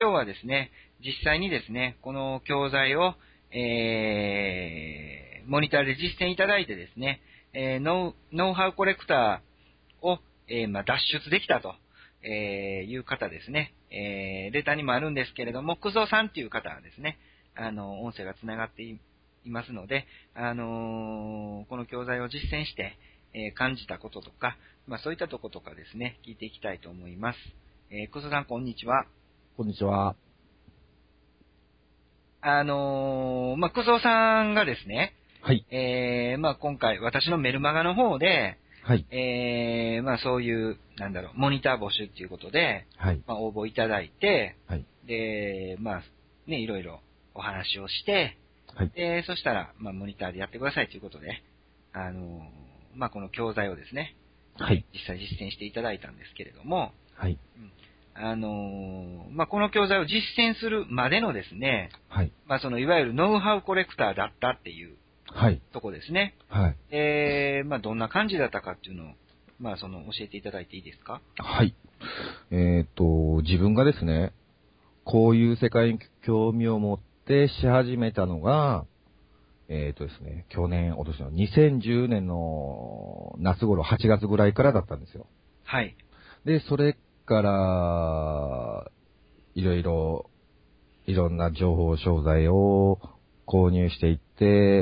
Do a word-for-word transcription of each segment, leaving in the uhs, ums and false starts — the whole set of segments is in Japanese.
今日はですね、実際にですね、この教材を、えー、モニターで実践いただいてですね、えー、ノウ、ノウハウコレクターを、えー、まあ、脱出できたと、えー、いう方ですね、えー、レターにもあるんですけれども、クゾさんっていう方はですね、あの、音声がつながっていますので、あのー、この教材を実践して、えー、感じたこととか、まあ、そういったとことかですね、聞いていきたいと思います。えー、クゾさん、こんにちは。 こんにちは。 あのー、まあ、クゾさんがですね、 はい。 えー、まあ、今回、私のメルマガの方で、 はい。 えー、まあ、そういう、なんだろう、モニター募集っていうことで、 はい。 まあ、応募いただいて、 はい。 で、まあ、ね、いろいろお話をして、 はい。 で、そしたら、まあ、モニターでやってくださいということで、あのー、まあ、この教材をですね、 はい。 実際実践していただいたんですけれども、 はい。 うんあのー、まあ、この教材を実践するまでのですね、 はい。 まあ、その、いわゆるノウハウコレクターだったっていうはい。 とこですね。 はい。 えー、まあ、どんな感じだったかっていうのを、まあ、その、教えていただいていいですか？ はい。えっと、自分がですね、こういう世界に興味を持ってし始めたのが、えっとですね、去年、お年のにせんじゅうねんの夏頃、はちがつぐらいからだったんですよ。 はい。 で、それから、いろいろ、いろんな情報商材を購入していって、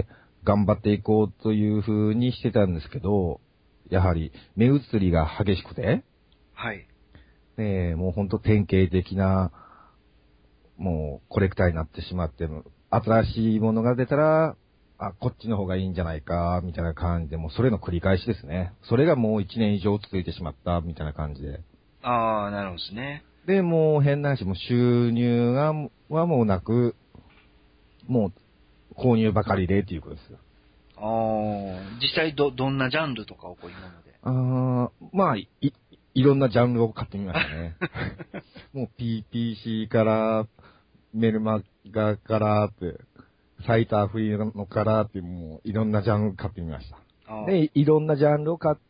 頑張っていこうという風にしてたんですけど、やはり目移りが激しくて、 はい。 ね、もうほんと典型的な、もうコレクターになってしまって、新しいものが出たら、あ、こっちの方がいいんじゃないか、みたいな感じで、もうそれの繰り返しですね。それがもう一年以上続いてしまった、みたいな感じで。 ああ、なるほどですね。 で、もう変な話、もう収入が、はもうなく、もう購入ばかりでっていうことですよ。 ああ、実際ど、どんなジャンルとかをこういうもので。 あーまあ、い、いろんなジャンルを買ってみましたね。もう ピーピーシー から、メルマガからって、サイターフリーのからって、もういろんなジャンル買ってみました。 あで、いろんなジャンルを買って、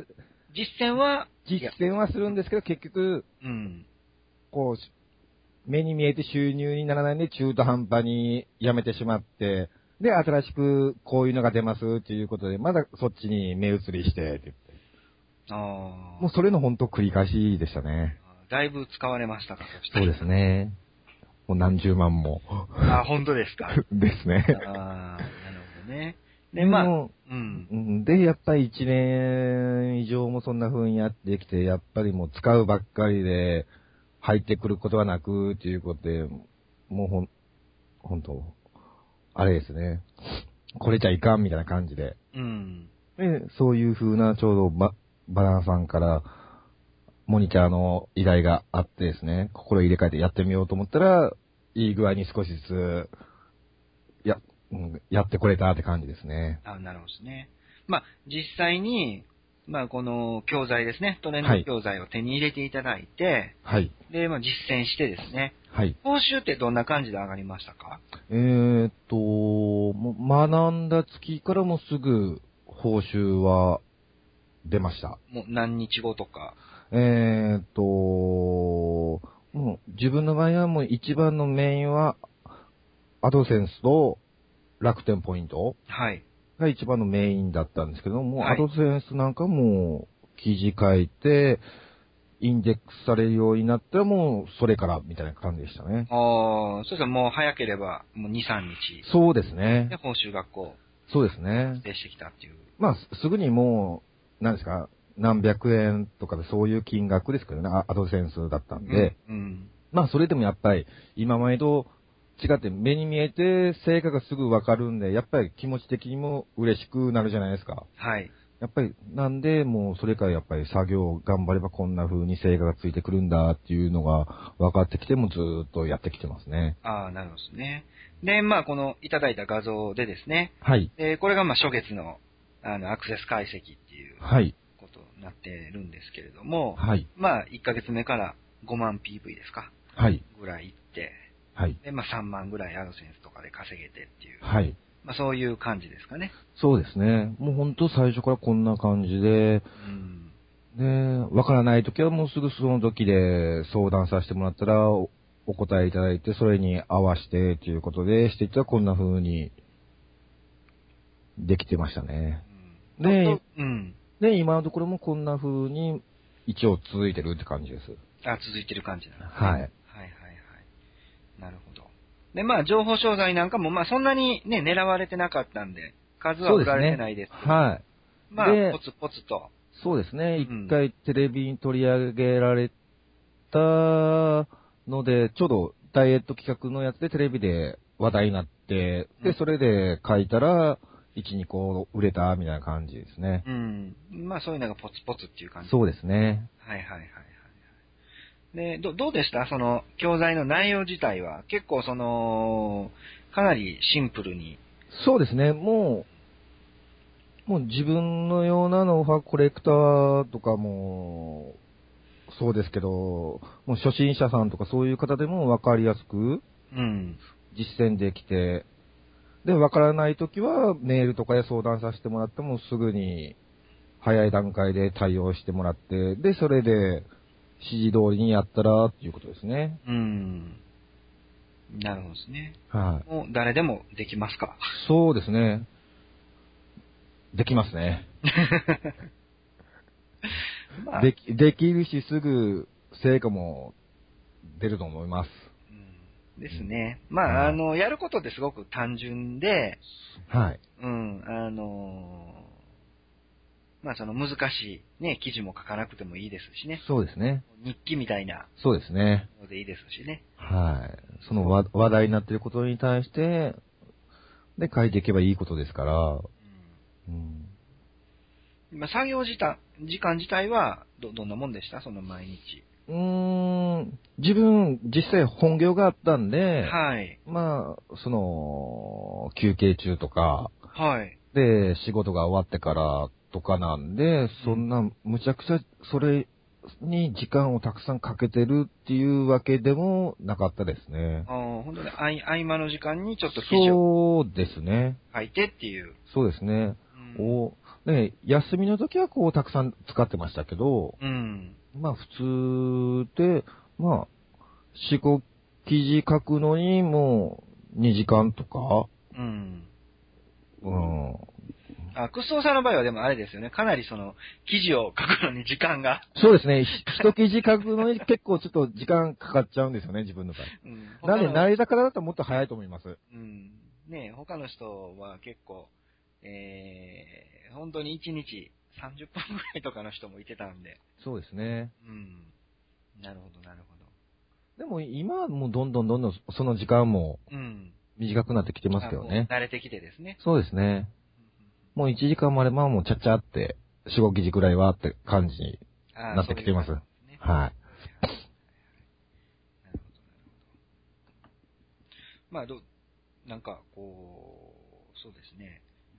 実践は、い実や、 践はするんですけど、結局、 うん。 こう、目に見えて収入にならないんで中途半端にやめてしまって、で、新しくこういうのが出ますっていうことで、まだそっちに目移りして、って言ってもうあそれの本当繰り返しでしたね。 あ、だいぶ使われましたか、そしたら。 そうですね。もう何十万も。 あ、本当ですか。 ですね。 ああ、なるほどね。で、まあ、 でも、 うん。 うんで、やっぱり一年以上もそんな風にやってきて、やっぱりもう使うばっかりで、入ってくることはなく、っていうことで、もうほん、ほんと、あれですね。これじゃいかんみたいな感じで。 うん。 で、そういう風なちょうどバ、バナナさんから、モニターの依頼があってですね、心入れ替えてやってみようと思ったら、いい具合に少しずつ、や、うん、やってこれたって感じですね。 あ、なるほどですね。まあ、実際に、まあ、この教材ですね、トレンはい。 ド教材を手に入れていただいて、 はい。 で、まあ、実践してですね、 はい。 報酬ってどんな感じで上がりましたか？ えーっと、もう学んだ月からもすぐ報酬は出ました。 もう何日後とか。 えーっと、もう自分の場合はもう一番のメインはアドセンスと楽天ポイントはい。 が一番のメインだったんですけども、 はい。 アドセンスなんかも記事書いて、インデックスされるようになったらもうそれからみたいな感じでしたね。 ああ、そうですね、もう早ければ、もうに、さんにちそうですね。 で報酬がこそうですう、発ね。 生してきたっていう。 まあ、すすぐにもう、何ですか、何百円とかでそういう金額ですけどね、あアドセンスだったんうん、 で、 うん。 まあ、それでもやっぱり、今までと違って目に見えて成果がすぐわかるんで、やっぱり気持ち的にも嬉しくなるじゃないですか。 はい。 やっぱり、なんで、もう、それからやっぱり作業を頑張ればこんな風に成果がついてくるんだっていうのが分かってきてもずーっとやってきてますね。 ああ、なるほどですね。で、まあ、このいただいた画像でですね、 はい。 で、これがまあ初月のあのアクセス解析っていうはい。 ことになってるんですけれども、 はい。 まあ、いっかげつめからごまん ピーブイ ですか、 はい。 ぐらいいって、 はい。 で、まあさんまんぐらいアドセンスとかで稼げてっていう、 はい。 まあそういう感じですかね。 そうですね。もうほんと最初からこんな感じで、 うん。 で、わからないときはもうすぐその時で相談させてもらったら、教お答えいただいて、それに合わせてということで、していったらこんな風にできてましたね。 うん、 で、 うん。 で、今のところもこんな風に一応続いてるって感じです。 あ、続いてる感じなんですね。 はい。 はいはいはい。なるほど。で、まあ、情報商材なんかも、まあ、そんなにね、狙われてなかったんで、数は売られてないですけど、 はい。 まあ、ポツポツと。 そうですね。一、 うん、 回テレビに取り上げられたので、ちょうどダイエット企画のやつでテレビで話題になって、で、 うん、 それで書いたら、いち、にこ売れたみたいな感じですね。 うん。まあ、そういうのがポツポツっていう感じ。 そうですね。 はいはいはいはい。で、ど、どうでしたその、教材の内容自体は。結構その、かなりシンプルに。 そうですね。もう、もう自分のようなノウハウコレクターとかも、そうですけど、もう初心者さんとかそういう方でもわかりやすくうん。 実践できて、で、わからないときはメールとかで相談させてもらってもすぐに早い段階で対応してもらって、で、それで指示通りにやったらっていうことですね。 うん。なるほどですね。 はい。 もう誰でもできますか。 そうですね。できますね。 まあ、 でき、できるしすぐ成果も出ると思います。 うん、ですね。まあ、あの、やることってすごく単純で、 はい。 うん、あの、まあその難しいね、記事も書かなくてもいいですしね。 そうですね。 日記みたいなそうですね。 のでいいですしね。 はい。その話話題になっていることに対して、で、書いていけばいいことですから、うん。 まあ、作業時間、時間自体はど、どんなもんでしたその毎日。 うーん、自分、実際本業があったんで、 はい。 まあ、その、休憩中とか、 はい。 で、仕事が終わってからとかなんで、そんな、むちゃくちゃ、それに時間をたくさんかけてるっていうわけでもなかったですね。 ああ、本当に合い合間の時間にちょっと記事をそうですね。 書いてっていう。 そうですね。 うん。 お、ね、休みの時はこうたくさん使ってましたけど、 うん。 まあ普通で、まあ、よん、ご記事書くのにもうにじかんとか、 うん。 うん。 あ、クソさんの場合はでもあれですよね。かなりその、記事を書くのに時間が。 そうですね。一記事書くのに結構ちょっと時間かかっちゃうんですよね、自分の場合。 うん。 なんで、 他の、 慣れたからだともっと早いと思います。 うん。ね他の人は結構、えー、本当にいちにちさんじゅっぷんぐらいとかの人もいてたんで。 そうですね。 うん。なるほど、なるほど。 でも今はもうどんどんどんどんその時間もうん。 短くなってきてますあ、もうけどね。 慣れてきてですね。 そうですね。もういちじかんもあればもうちゃっちゃってよん、ご記事くらいはって感じにあなってきてます。 そういう感じですね。 はい。 なるほど、なるほど。まあ、ど、なんか、こう、そうですね。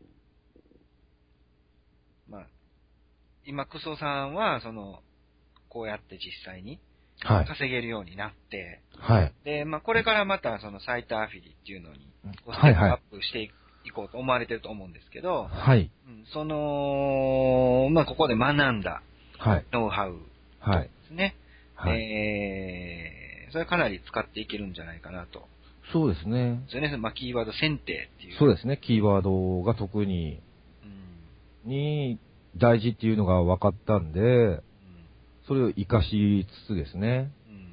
まあ、今、クソさんは、その、こうやって実際にはい。 稼げるようになって、 はい。 で、まあ、これからまた、その、サイトアフィリっていうのに、こうスはいはい。 テップアップしていこうと思われてると思うんですけど、 はい。 うん、その、まあ、ここで学んだはい。 ノウハウはい。 ですね。 はい。 えー、それはかなり使っていけるんじゃないかなと。 そうですね。 それね、まあ、キーワード選定っていう。 そうですね。キーワードが特に、 うん。 に大事っていうのが分かったんで、それを活かしつつですね。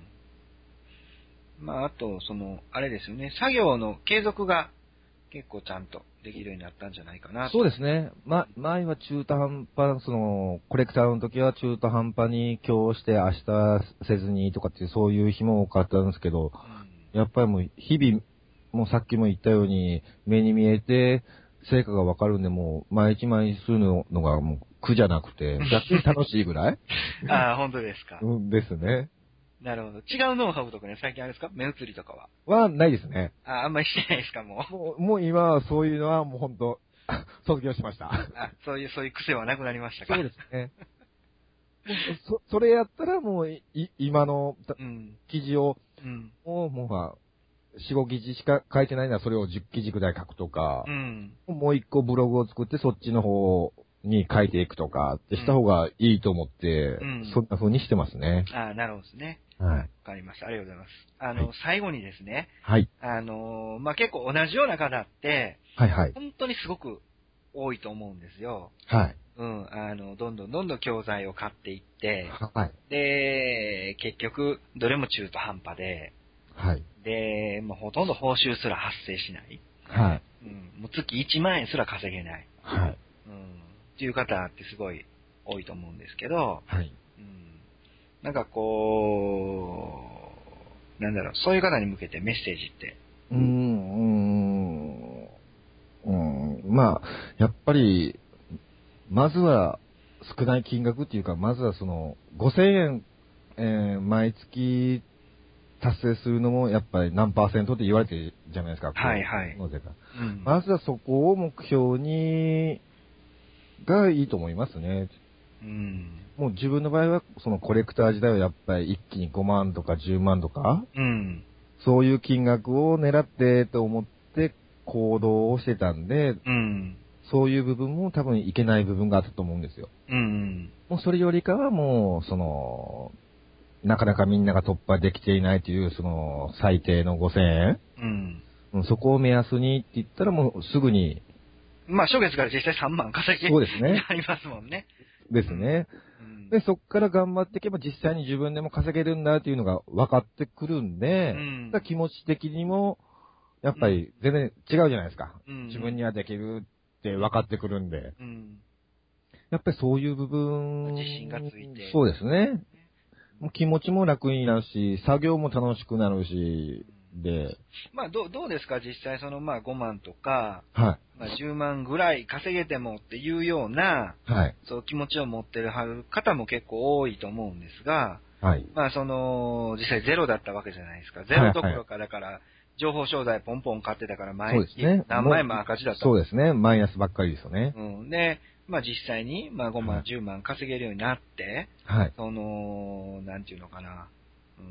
うん。まあ、あと、その、あれですよね、作業の継続が結構ちゃんとできるようになったんじゃないかなと。 そうですね。ま、前は中途半端、その、コレクターの時は中途半端に今日して明日せずにとかっていうそういう日も多かったんですけど、 うん。 やっぱりもう日々、もうさっきも言ったように目に見えて成果がわかるんで、もう毎日毎日するのがもう苦じゃなくて、逆に楽しいぐらいああ、本当ですか。 うんですね。 なるほど。違うノウハウとかね、最近あれですか目移りとかは。 はないですね。 あ、あんまりしてないですか、もう。 もう、もう今はそういうのはもう本当卒業しました。 あ、そういう、そういう癖はなくなりましたか。 そうですね。もうそ、それやったらもうい、今のうん。 記事を、 うん。 もう、もうまあ、よん、ご記事しか書いてないならそれをじゅっ記事くらい書くとか、 うん。 もう一個ブログを作ってそっちの方に書いていくとかってした方がいいと思って、 うんそんな風にしてますね。 ああ、なるほどですね。 はい。 わかりました。ありがとうございます。あの、 はい最後にですね、 はい。 あの、まあ、結構同じような方って、 はいはい。 本当にすごく多いと思うんですよ。 はい。 うん、あの、どんどんどんどん教材を買っていって、 はい。 で、結局、どれも中途半端で、 はい。 で、もうほとんど報酬すら発生しない。 はい。 うん、もう月いちまん円すら稼げない。 はい。 うん、っていう方ってすごい多いと思うんですけど、 はい。 うん、なんかこう、なんだろう、そういう方に向けてメッセージって。 うーん。うーん。まあ、やっぱり、まずは少ない金額っていうか、まずはその、ごせんえん、えー毎月達成するのも、やっぱり何パーセントって言われてるじゃないですか。 はいはい納税が。 うん、 まずはそこを目標に、がいいと思いますね。 うん、 もう自分の場合は、そのコレクター時代はやっぱり一気にごまんとかじゅうまんとか、 うん、 そういう金額を狙ってと思って行動をしてたんで、 うん、 そういう部分も多分いけない部分があったと思うんですよ。 うん、 もうそれよりかはもう、その、なかなかみんなが突破できていないという、その、最低のごせんえん、 うん。 うんそこを目安にって言ったらもうすぐに、 まあ、初月から実際さんまん稼げそうですね。 なりますもんね。 ですね。 うん。 で、そこから頑張っていけば実際に自分でも稼げるんだっていうのが分かってくるんで、 うんだから気持ち的にも、やっぱり全然違うじゃないですか。 うん自分にはできるって分かってくるんで。 うん。 やっぱりそういう部分、 自信がついてそうですね。もう気持ちも楽になるし、作業も楽しくなるし、で、 まあ、どう、どうですか実際その、まあ、ごまんとか、 はまあ、じゅうまんぐらい稼げてもっていうような、 い、はい、 そう気持ちを持ってる方も結構多いと思うんですが、 はい。 まあ、その、実際ゼロだったわけじゃないですか。ゼはいロどころか、だから、情報商材ポンポン買ってたから、 そう毎月ですね。 何万円も赤字だった。 そうですね。マイナスばっかりですよね。 うん。で、まあ実際に、まあごまん、 はいじゅうまん稼げるようになって、 はい、 その、なんていうのかな、うん、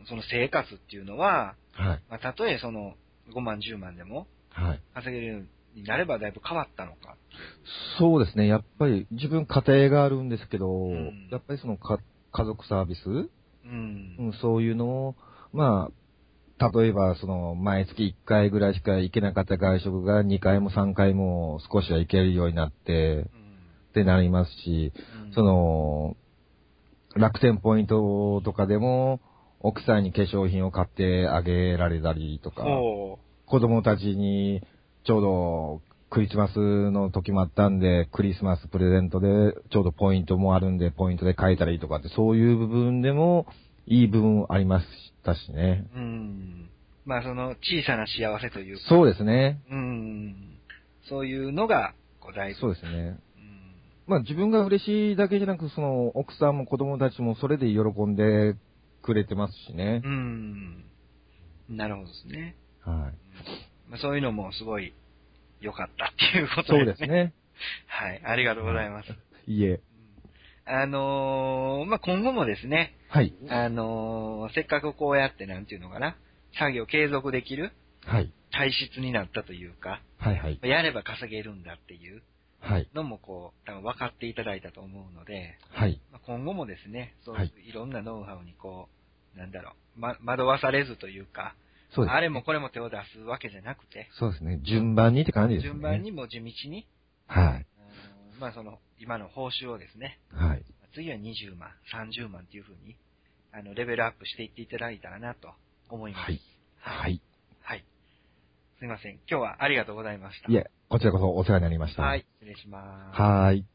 その生活っていうのは、 はい、 まあたとえそのごまん、じゅうまんでもはい。 稼げるようになればだいぶ変わったのか。 そうですね。やっぱり自分家庭があるんですけど、 んやっぱりそのか家族サービス、 うん。 うん、そういうのを、まあ、例えばその毎月いっかいぐらいしか行けなかった外食がにかいもさんかいも少しは行けるようになって、ってなりますし、 うんその、楽天ポイントとかでも、奥さんに化粧品を買ってあげられたりとか、 ほ子供たちにちょうどクリスマスの時もあったんで、クリスマスプレゼントでちょうどポイントもあるんで、ポイントで買えたりとかって、そういう部分でもいい部分ありましたしね。 う。うん。まあその小さな幸せというか。 そうですね。 うん。そういうのが、こうだいぶ。 そうですね。 うんまあ自分が嬉しいだけじゃなく、その奥さんも子供たちもそれで喜んでくれてますしね。 うん。なるほどですね。 はい。 まあ、そういうのもすごい良かったっていうことそうでね。 ですすね。 はい。ありがとうございます。 いいえ。 あのーまあ、今後もですね、 はい。 あのーせっかくこうやってなんていうのかな、作業継続できるはい。 体質になったというか、 はいはい。 やれば稼げるんだっていうはい。 のもこう、多分分かっていただいたと思うので、 はい。 まあ、今後もですね、そうはいいろんなノウハウにこう、なんだろう、ま、惑わされずというか、 そうですね。 あれもこれも手を出すわけじゃなくて、 そうですね。順番にって感じですね。 順番にも地道に、 はい。 うんまあその、今の報酬をですね、 はい。 次はにじゅうまん、さんじゅうまんっていう風に、あの、レベルアップしていっていただいたらなと思います。 はい。はい。 はい。すいません。今日はありがとうございました。 いえ、こちらこそお世話になりました。 はい。失礼します。 はーい。